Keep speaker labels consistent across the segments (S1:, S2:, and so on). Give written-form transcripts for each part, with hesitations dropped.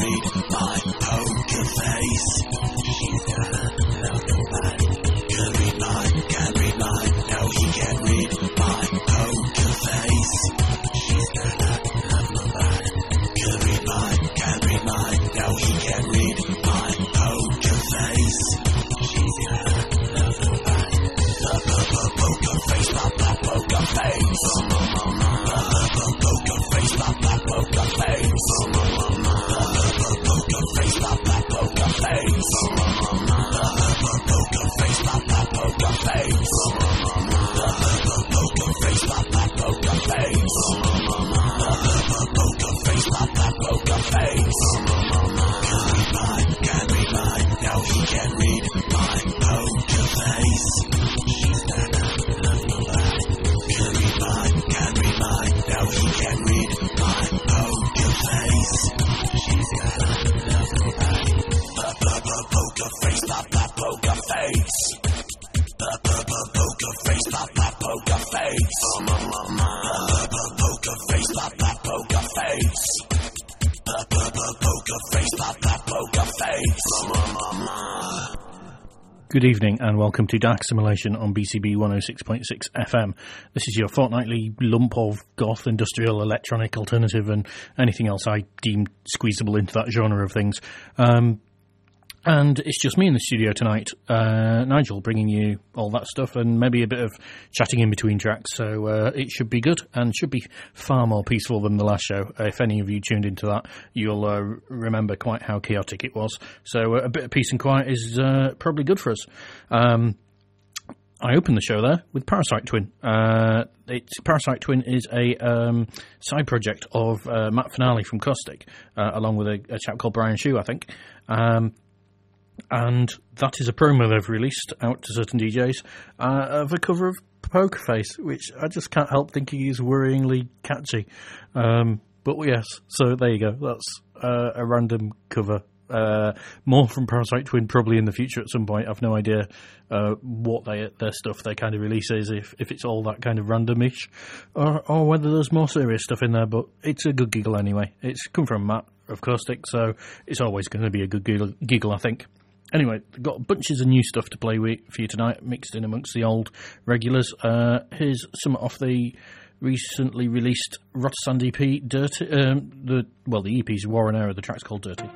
S1: read my poker face. She's gonna love nobody. Can't read mine, no he can't read my poker face. She's gonna love nobody. Can't read mine, no he can't read my poker face. She's gonna love nobody. Poker face, poker face. Poker face, poker face. Poker face, poker face. Poker face, poker face. Poker face, poker face. Poker face, poker face. Can't read mine, no he can't read my poker face. She's gonna love nobody. Can't read mine, no he can't read my poker face. She's gonna love nobody. Poker face, poker face. Poker face, poker face. Poker face, poker face. Poker face, poker face.
S2: Good evening and welcome to Dark Simulation on BCB 106.6 FM. This is your fortnightly lump of goth, industrial, electronic, alternative and anything else I deem squeezable into that genre of things. And it's just me in the studio tonight, Nigel, bringing you all that stuff and maybe a bit of chatting in between tracks. So it should be good and should be far more peaceful than the last show. If any of you tuned into that, you'll remember quite how chaotic it was. So a bit of peace and quiet is probably good for us. I opened the show there with Parasite Twin. Parasite Twin is a side project of Matt Finale from Caustic, along with a chap called Brian Shue, I think. And that is a promo they've released out to certain DJs of a cover of Poker Face, which I just can't help thinking is worryingly catchy. But yes, so there you go. That's a random cover. More from Parasite Twin probably in the future at some point. I've no idea what their stuff they kind of release is, if it's all that kind of randomish, or whether there's more serious stuff in there. But it's a good giggle anyway. It's come from Matt of Caustic, so it's always going to be a good giggle, I think. Anyway, got bunches of new stuff to play with for you tonight, mixed in amongst the old regulars. Here's some off the recently released Rotersand EP, Dirty. The EP's War and Error. The track's called Dirty.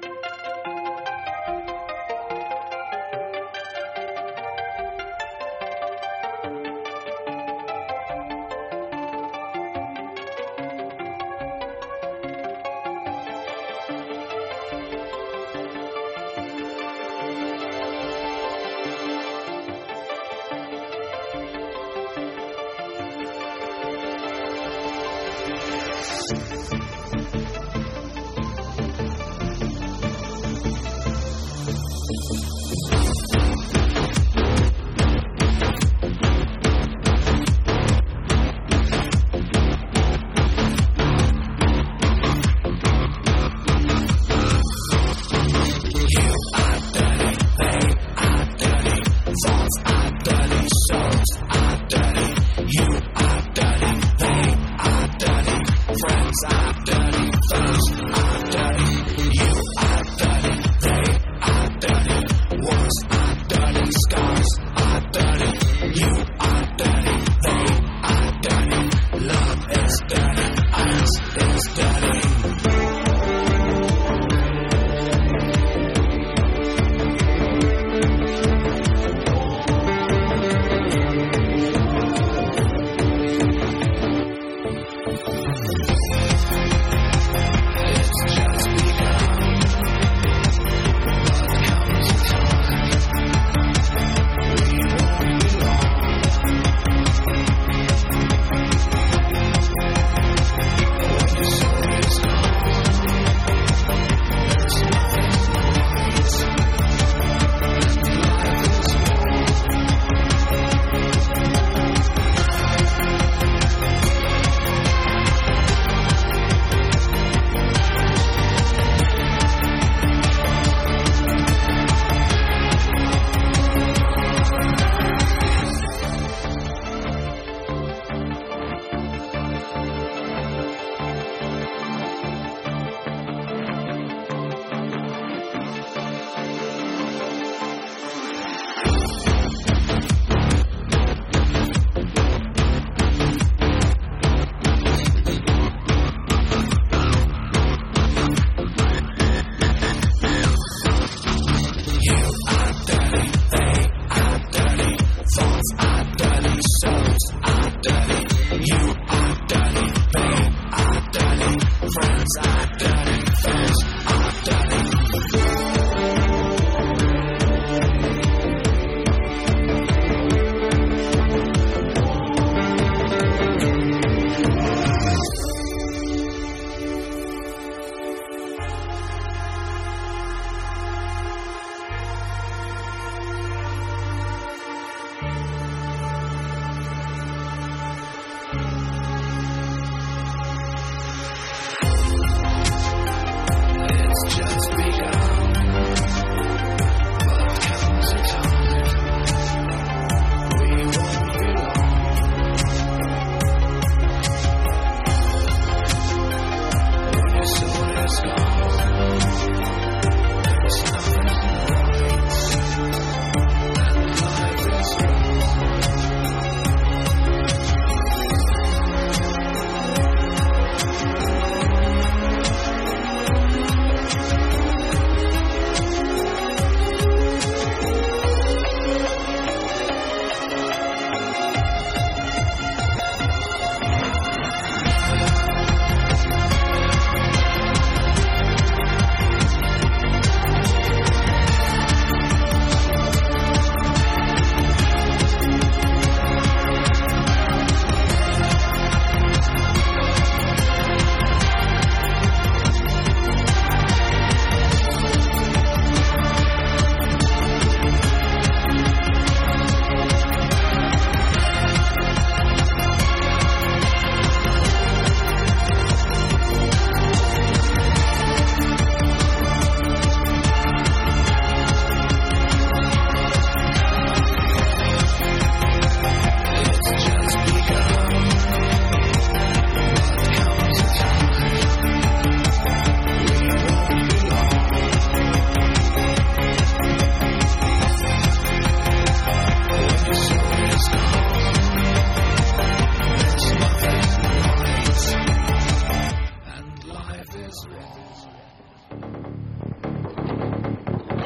S1: You are dirty, they are dirty, friends are dirty.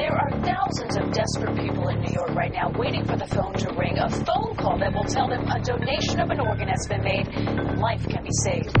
S3: There are thousands of desperate people in New York right now waiting for the phone to ring, a phone call that will tell them a donation of an organ has been made and life can be saved.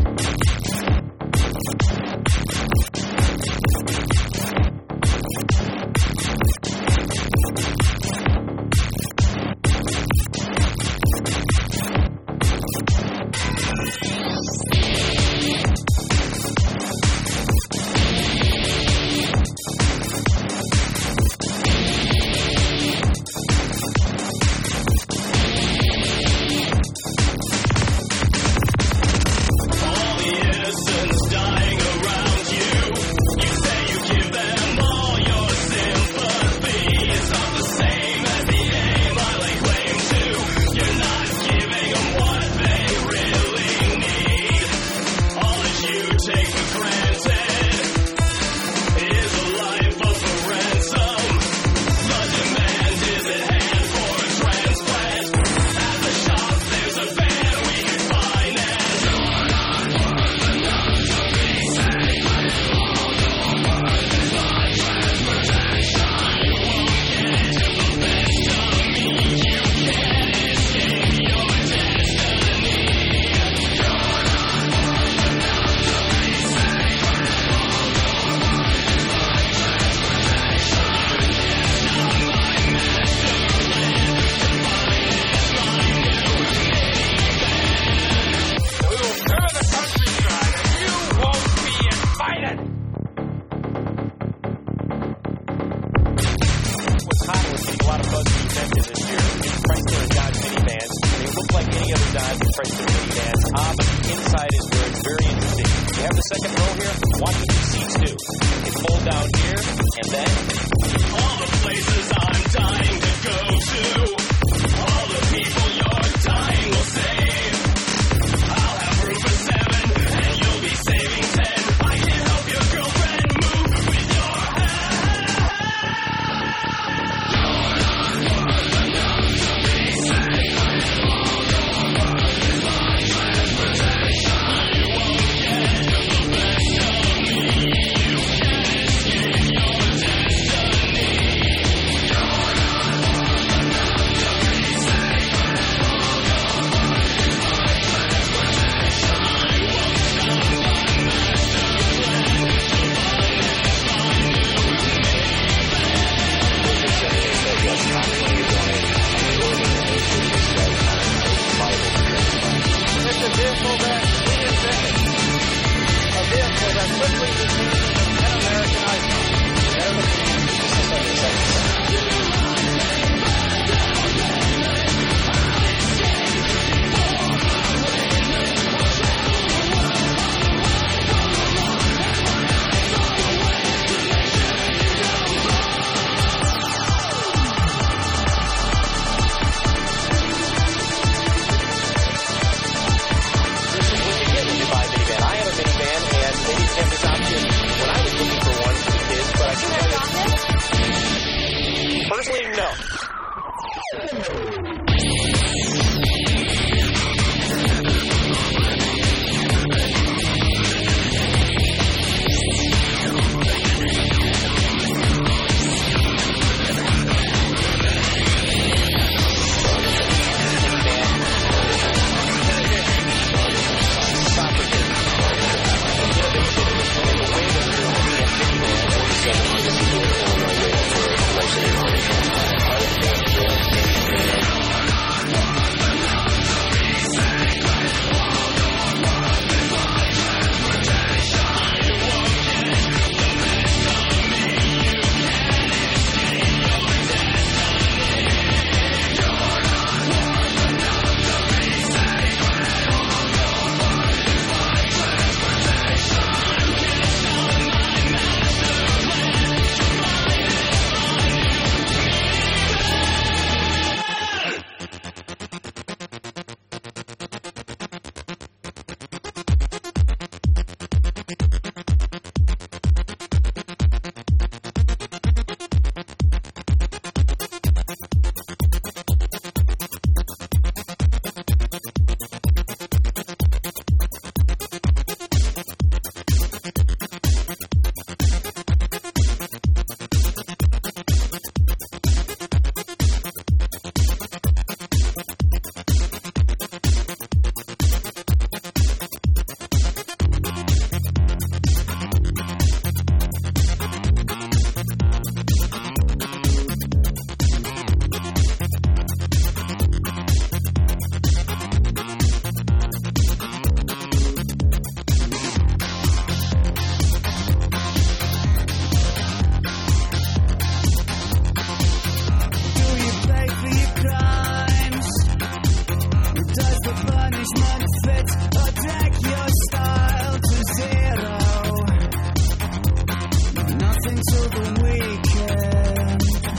S4: until the weekend.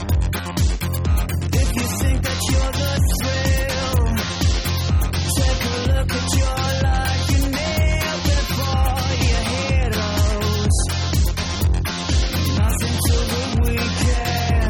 S4: If you think that you're the thrill, take a look at your life. You kneel before your heroes. Nothing till the weekend.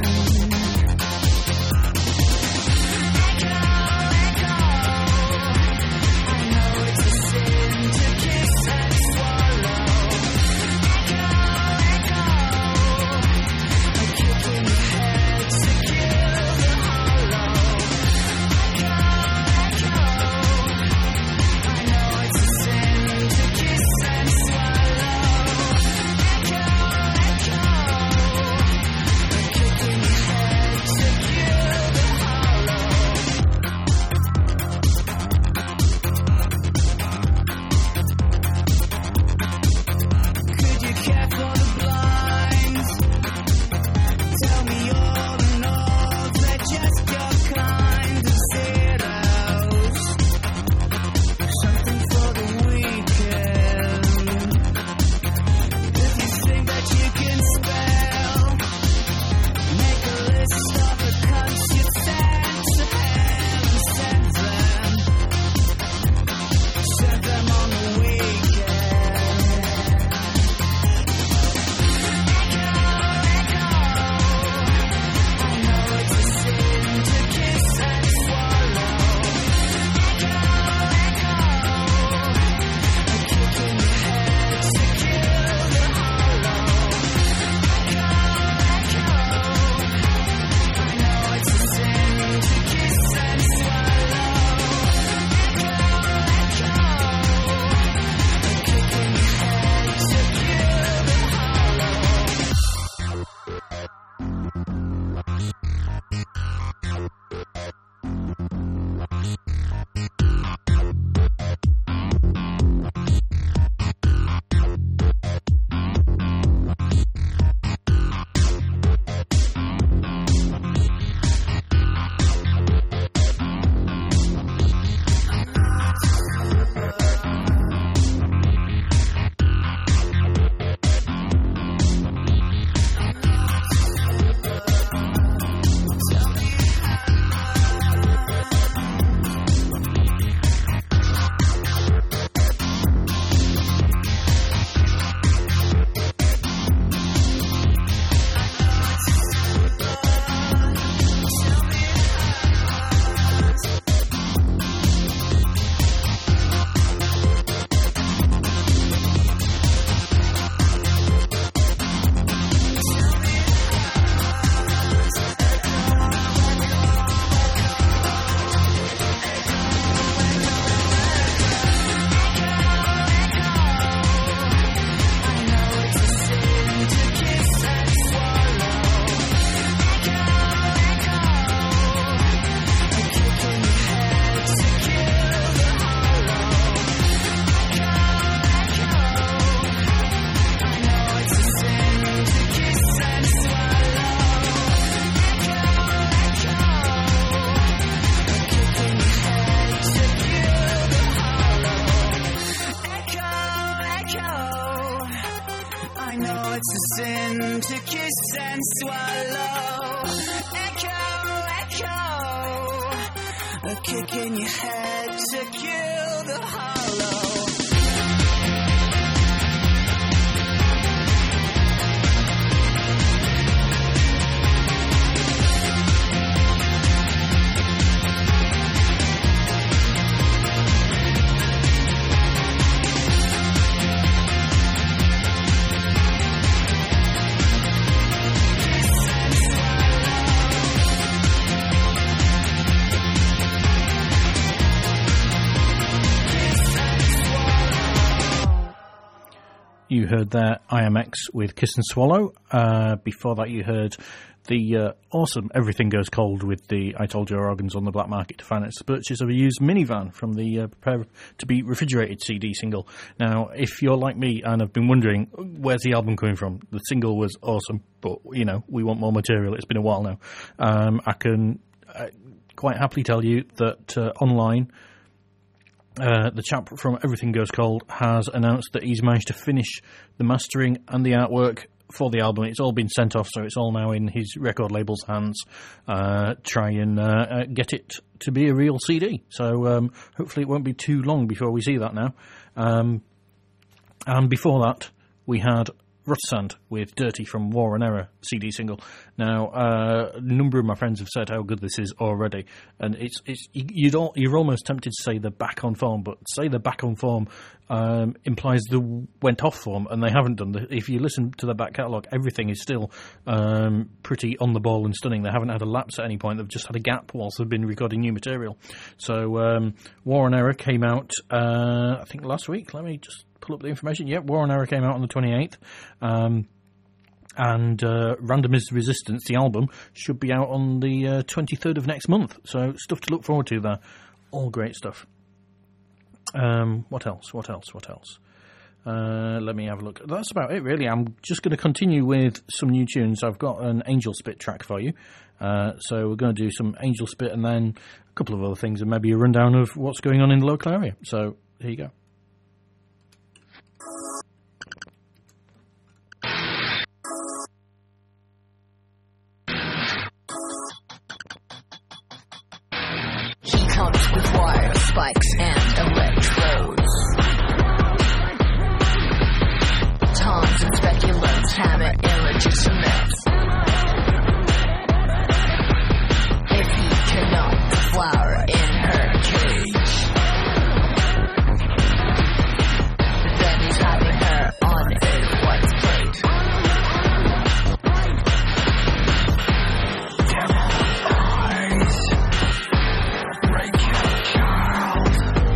S4: Echo, echo. I know it's a sin to kiss and swallow. Echo, echo. A kick in the head to kill the hollow. Echo, echo. I know it's a sin to kiss and swallow. Echo, echo. A kick in the head to kill the hollow. Could you care for the blind? Tell me all the notes, they're just your kind of zeros. Something for the weekend. If you think that you can spell, make a list of the cunts you've sent to hell and send them on the weekend. Echo, echo. I know it's a sin to kiss and swallow. Echo, echo. A kick in the head to kill the hollow. Echo, echo. I know it's a sin to kiss and swallow. Echo, echo. A kick in the head to kill the hollow. I know it's a sin to kiss and swallow. Echo, echo. A kick in your head to kill the hollow.
S2: You heard there IMX with Kiss and Swallow. Before that you heard the awesome Everything Goes Cold with the I Told You Organs on the Black Market to finance the purchase of a used minivan from the Prepare to Be Refrigerated CD single. Now, if you're like me and have been wondering, where's the album coming from? The single was awesome, but, you know, we want more material. It's been a while now. I can quite happily tell you that online, the chap from Everything Goes Cold has announced that he's managed to finish the mastering and the artwork for the album. It's all been sent off, so it's all now in his record label's hands. Try and get it to be a real CD. So hopefully it won't be too long before we see that now. And before that, we had Rotsand with Dirty from War and Error CD single. Now, a number of my friends have said how good this is already, and you're almost tempted to say they're back on form, but say they're back on form implies they went off form, and they haven't done. If you listen to the back catalogue, everything is still pretty on the ball and stunning. They haven't had a lapse at any point. They've just had a gap whilst they've been recording new material. So War and Error came out, I think, last week. Let me just pull up the information. Yep, War and Error came out on the 28th. And Random is the Resistance, the album, should be out on the 23rd of next month. So stuff to look forward to there. All great stuff. What else? Let me have a look. That's about it, really. I'm just going to continue with some new tunes. I've got an Angel Spit track for you. So we're going to do some Angel Spit and then a couple of other things and maybe a rundown of what's going on in the local area. So here you go.
S5: Comes with wire, spikes, and electrodes. Tons and speculums, hammer illegitimate. If he cannot flower in her cage, then he's having her on a white plate. Devil eyes. Break your child.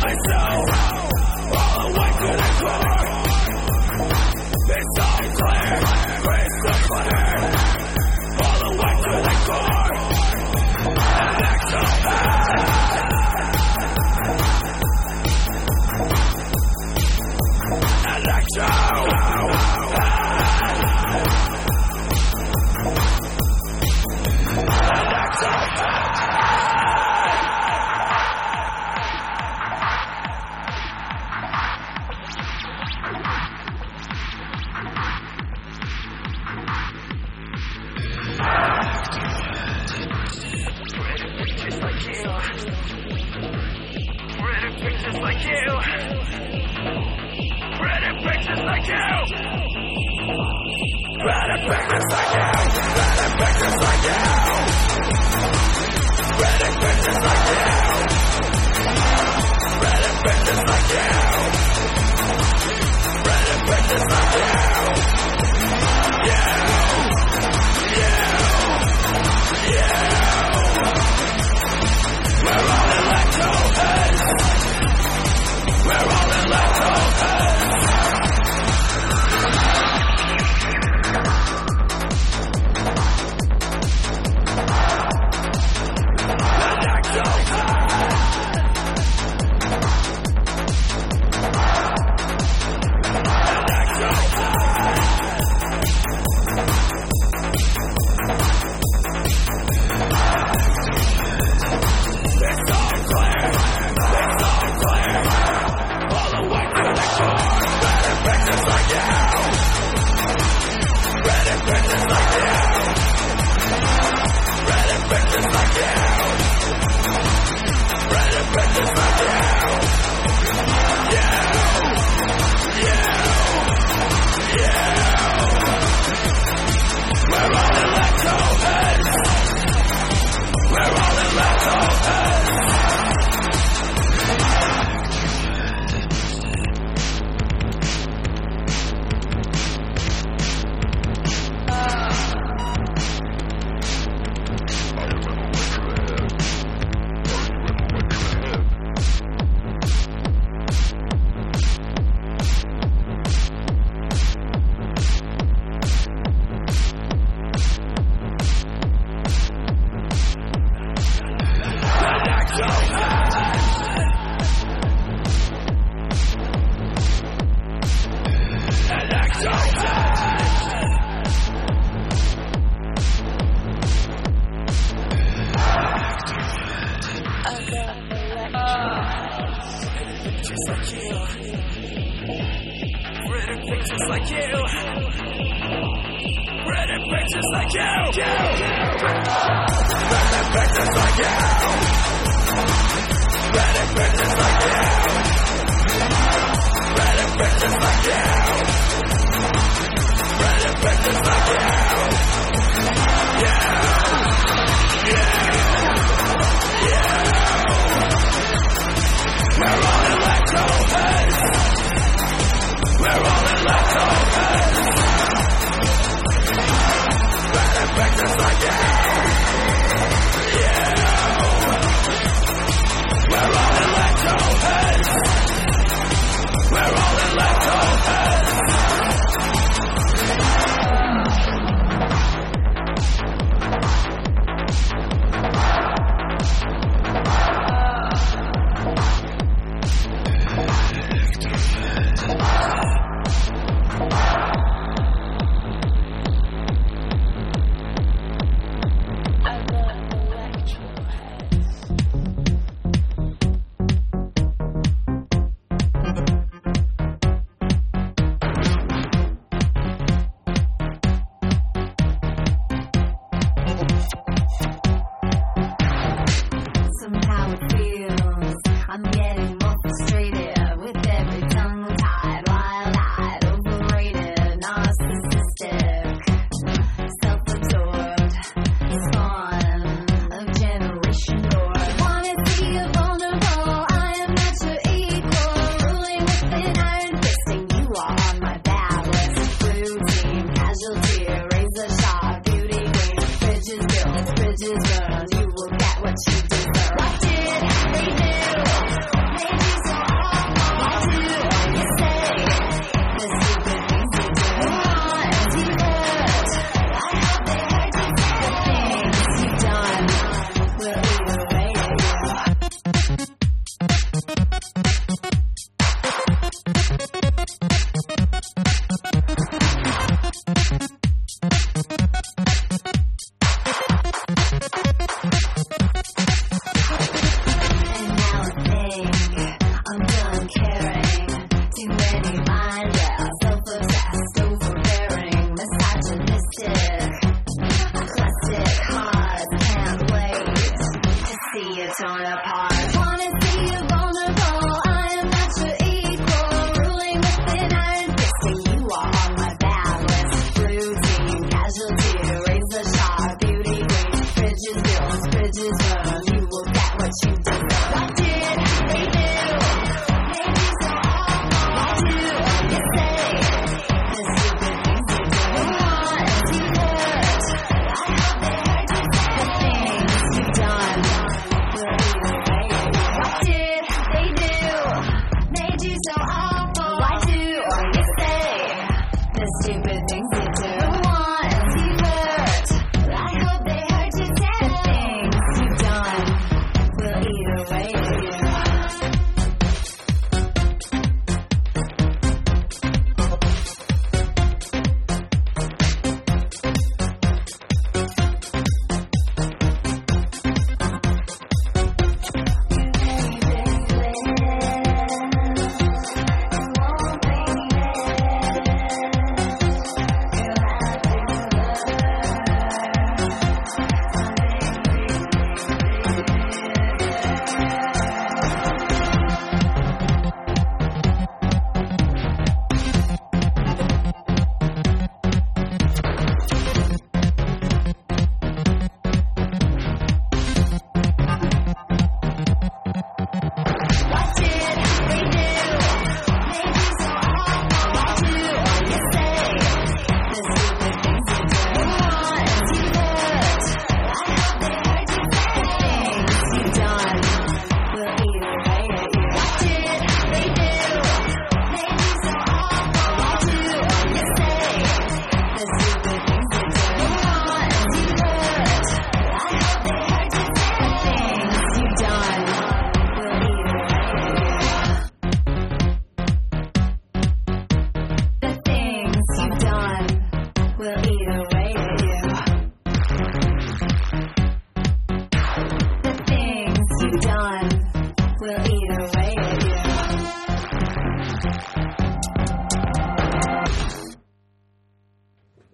S1: myself all the way to the core. It's all clear, crystal clear, all the way to the core. And actual and actual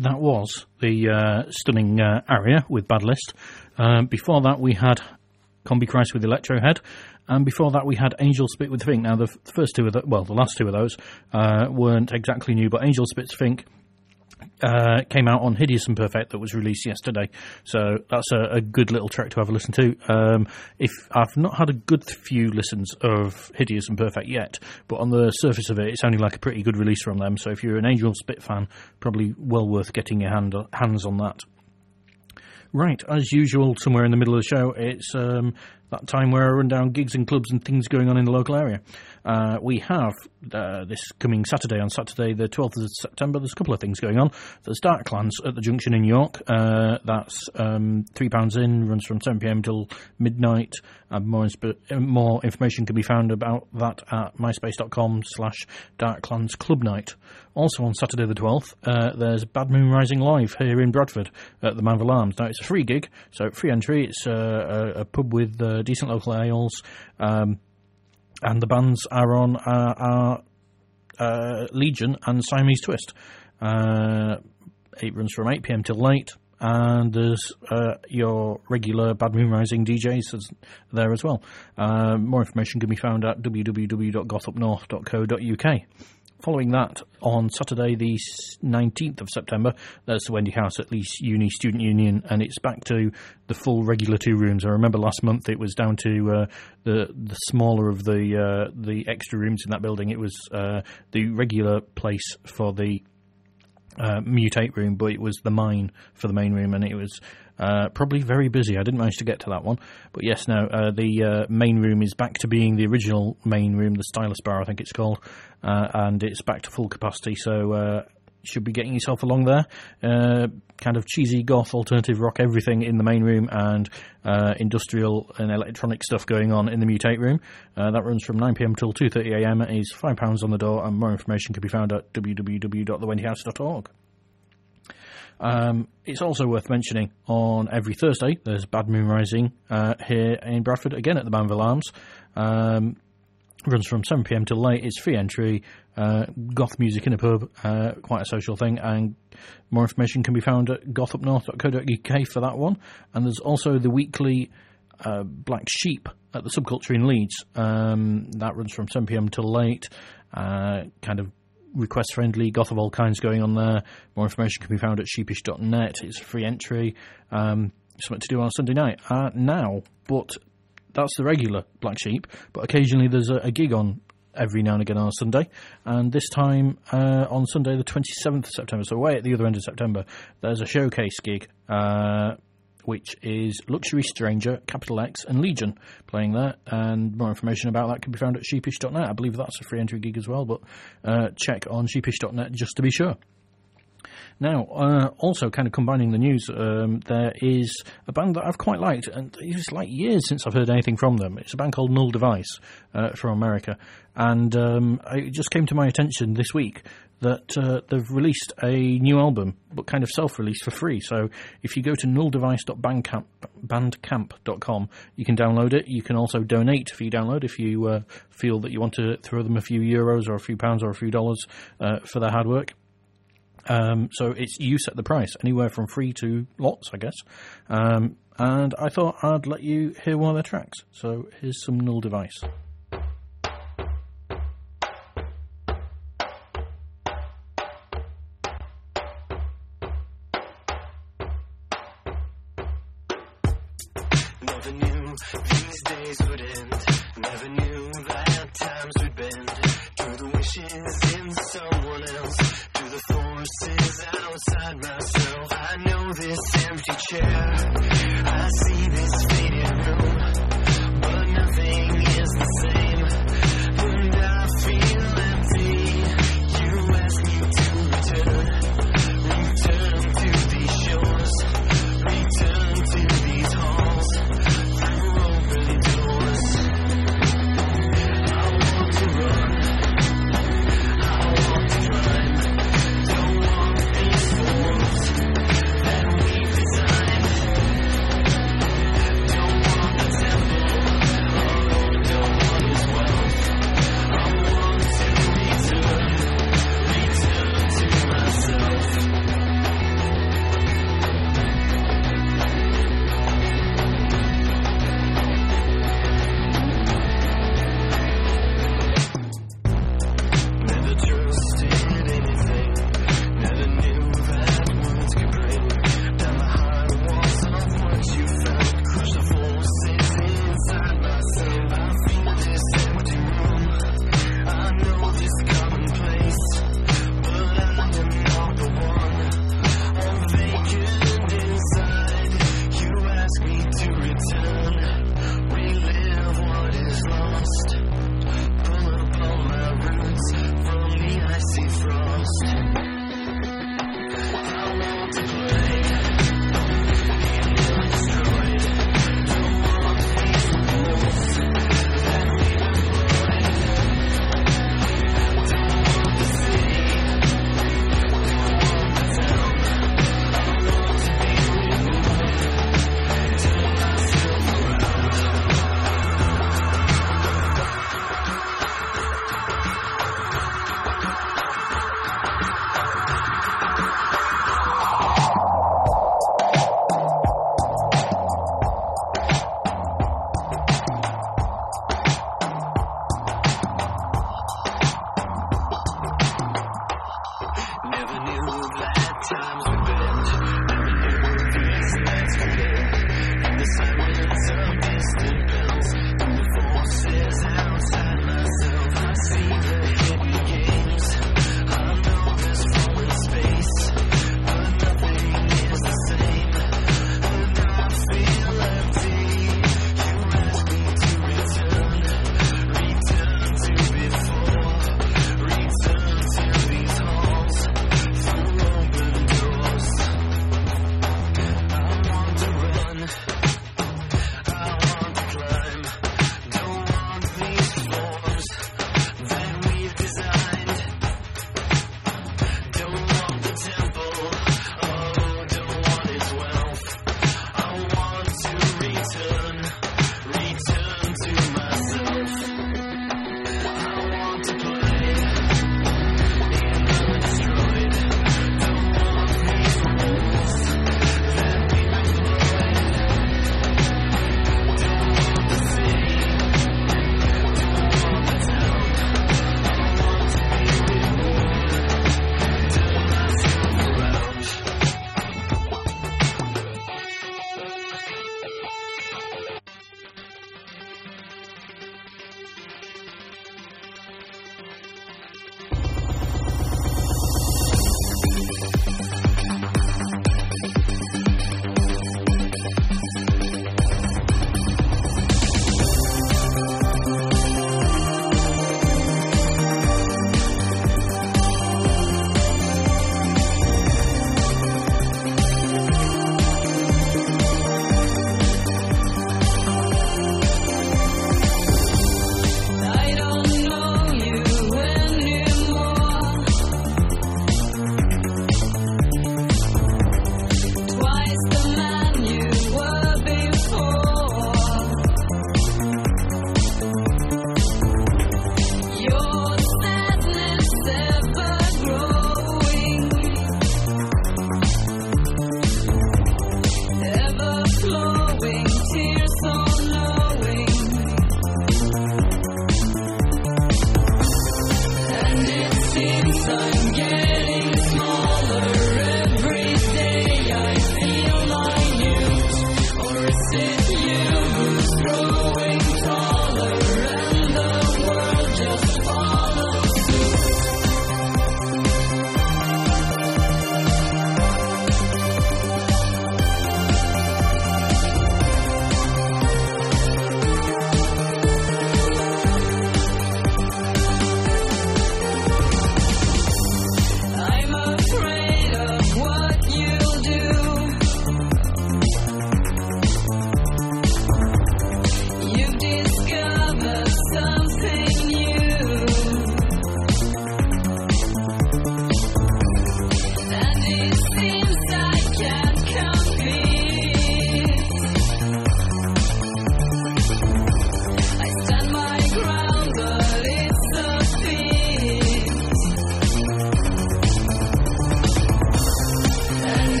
S2: that was the stunning Aria with Bad List. Before that, we had Combi Christ with Electrohead. And before that, we had Angel Spit with Fink. Now, the first two of the last two of those weren't exactly new, but Angel Spit's Fink came out on Hideous and Perfect that was released yesterday. So that's a good little track to have a listen to. If I've not had a good few listens of Hideous and Perfect yet, but on the surface of it, it sounded like a pretty good release from them. So if you're an Angel Spit fan, probably well worth getting your hands on that. Right, as usual, somewhere in the middle of the show, it's that time where I run down gigs and clubs and things going on in the local area. We have this coming Saturday, on Saturday the 12th of September, there's a couple of things going on. There's Darklands at the Junction in York. That's £3 in, runs from 7pm till midnight. More information can be found about that at myspace.com/Darklands Club Night. Also on Saturday the 12th, there's Bad Moon Rising Live here in Bradford at the Manville Arms. Now, it's a free gig, so free entry. It's a pub with decent local ales, and the bands are on Legion and Siamese Twist. It runs from 8pm till late, and there's your regular Bad Moon Rising DJs there as well. More information can be found at www.gothupnorth.co.uk. Following that, on Saturday the 19th of September, there's the Wendy House at Leeds Uni Student Union, and it's back to the full regular 2 rooms. I remember last month it was down to the smaller of the extra rooms in that building. It was the regular place for the Mutate room, but it was the Mine for the main room, and it was probably very busy. I didn't manage to get to that one, but yes, now the main room is back to being the original main room, the Stylus Bar I think it's called, and it's back to full capacity, so should be getting yourself along there. Kind of cheesy goth, alternative rock, everything in the main room, and industrial and electronic stuff going on in the Mutate room. That runs from 9pm till 2:30am. It is £5 on the door, and more information can be found at www.thewendyhouse.org. It's also worth mentioning, on every Thursday there's Bad Moon Rising here in Bradford, again at the Manville Arms. Runs from 7pm till late. It's free entry, goth music in a pub, quite a social thing, and more information can be found at gothupnorth.co.uk for that one. And there's also the weekly Black Sheep at the Subculture in Leeds. That runs from 7pm till late, kind of request friendly, goth of all kinds going on there. More information can be found at sheepish.net. It's a free entry, something to do on a Sunday night now, but that's the regular Black Sheep, but occasionally there's a gig on every now and again on a Sunday, and this time on Sunday the 27th of September, so way at the other end of September, there's a showcase gig, which is Luxury Stranger, Capital X and Legion playing there, and more information about that can be found at sheepish.net. I believe that's a free entry gig as well, but check on sheepish.net just to be sure. Now, also kind of combining the news, there is a band that I've quite liked, and it's like years since I've heard anything from them. It's a band called Null Device from America, and it just came to my attention this week that they've released a new album, but kind of self-released for free. So if you go to nulldevice.bandcamp.com, you can download it. You can also donate for your download if you feel that you want to throw them a few euros or a few pounds or a few dollars for their hard work. So it's you set the price, anywhere from free to lots, I guess. And I thought I'd let you hear one of their tracks. So here's some Null Device.
S1: Never knew these days would end. Never knew that times would bend. To the wishes in someone else, to the forces outside myself. I know this empty chair, I see this faded room, but nothing is the same, and I feel empty. You ask me to return to these shores, return to these halls, through open doors. I want to run, I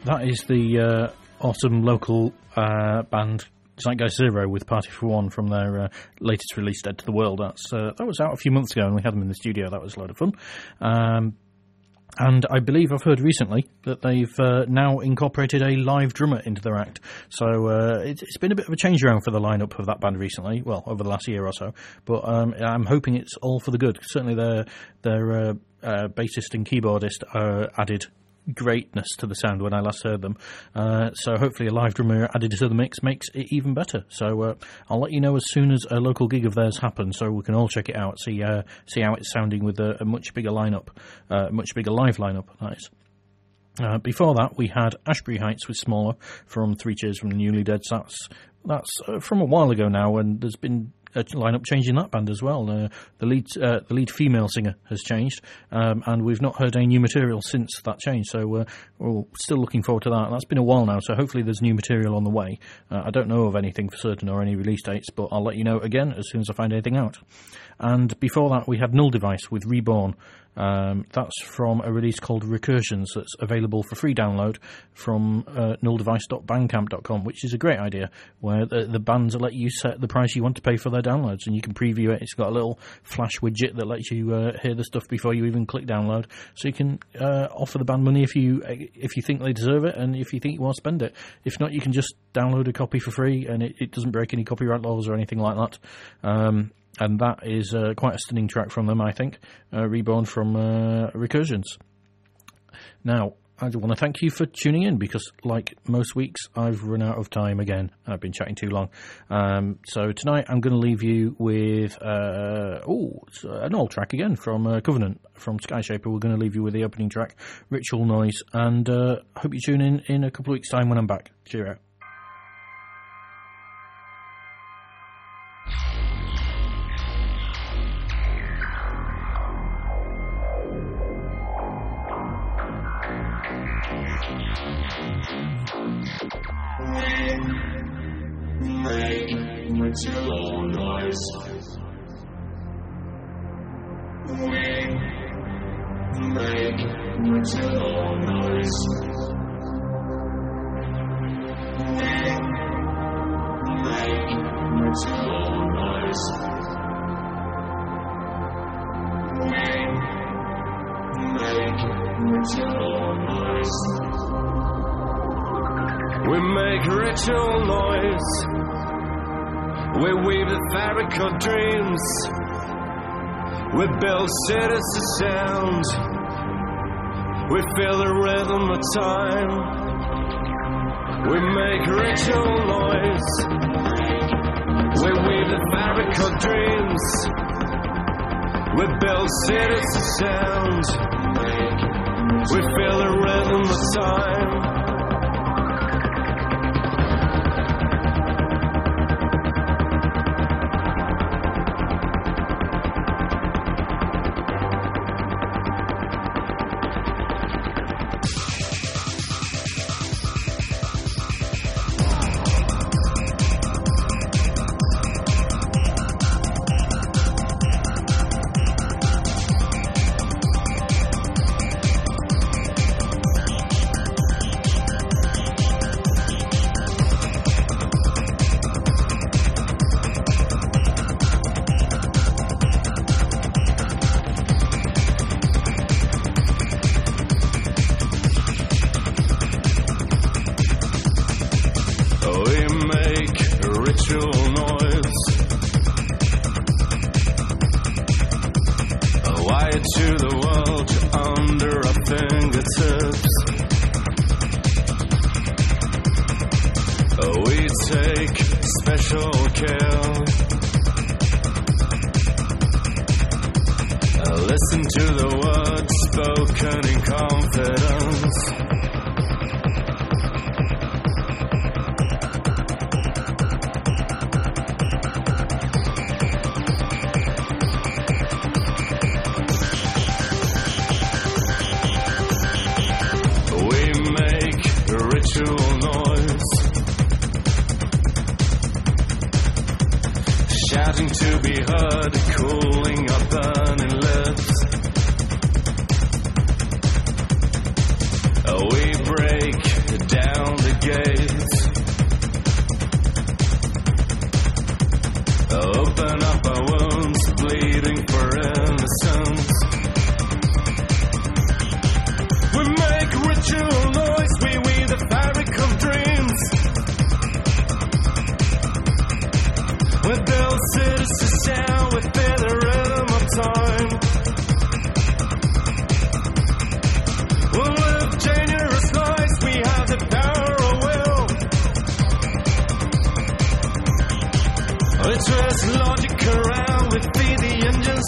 S2: That is the awesome local band Zeitgeist Zero with Party for One from their latest release, Dead to the World. That was out a few months ago, and we had them in the studio. That was a lot of fun. And I believe I've heard recently that they've now incorporated a live drummer into their act. So it's been a bit of a change around for the lineup of that band recently, well, over the last year or so. But I'm hoping it's all for the good. Certainly their bassist and keyboardist added greatness to the sound when I last heard them. So hopefully a live drummer added to the mix makes it even better. So I'll let you know as soon as a local gig of theirs happens, so we can all check it out, see how it's sounding with a much bigger lineup, much bigger live lineup. That is. Before that, we had Ashbury Heights with Smaller from Three Cheers from the Newly Dead. That's from a while ago now, and there's been a lineup change in that band as well. The lead female singer has changed, and we've not heard any new material since that change. So we're still looking forward to that. That's been a while now, so hopefully there's new material on the way. I don't know of anything for certain or any release dates, but I'll let you know again as soon as I find anything out. And before that, we had Null Device with Reborn. That's from a release called Recursions that's available for free download from nulldevice.bandcamp.com, which is a great idea, where the bands let you set the price you want to pay for their downloads, and you can preview it. It's got a little flash widget that lets you hear the stuff before you even click download, so you can offer the band money if you think they deserve it, and if you think you want to spend it. If not, you can just download a copy for free, and it doesn't break any copyright laws or anything like that. And that is quite a stunning track from them, I think. Reborn from Recursions. Now, I want to thank you for tuning in, because like most weeks, I've run out of time again. I've been chatting too long. So tonight I'm going to leave you with an old track again from Covenant, from Skyshaper. We're going to leave you with the opening track, Ritual Noise. And hope you tune in a couple of weeks' time when I'm back. Cheer out.
S1: Ritual noise. We make ritual noise. We make ritual noise. We make ritual noise. We make ritual noise. We weave the fabric of dreams. We build cities to sound. We feel the rhythm of time. We make ritual noise. We weave the fabric of dreams. We build cities to sound. We feel the rhythm of time.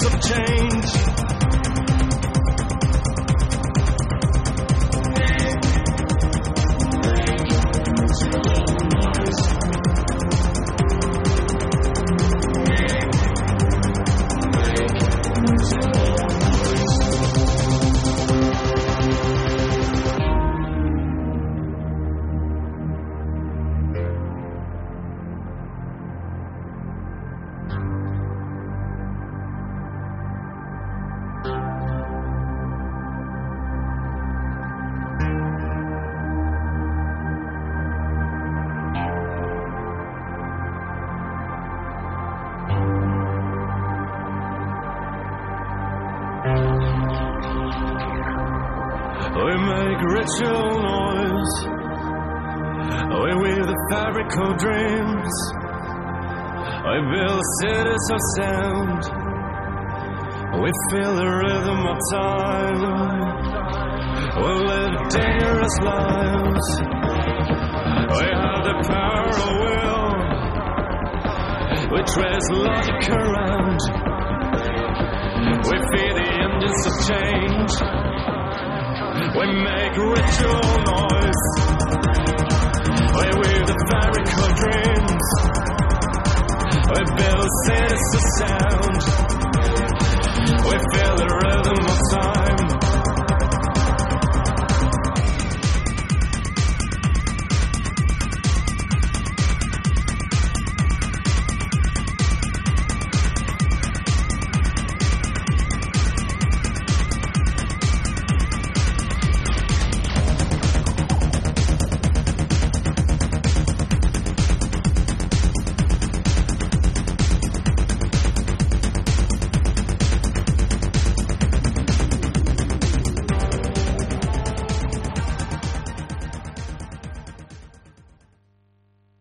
S6: of change. We make ritual noise. We weave the fabric of dreams. We build cities of sound. We feel the rhythm of time. We live dangerous lives. We have the power of will. We trace logic around. We feed the engines of change. We make ritual noise. We weave the fabric of dreams. We build cities of sound. We feel the rhythm of time.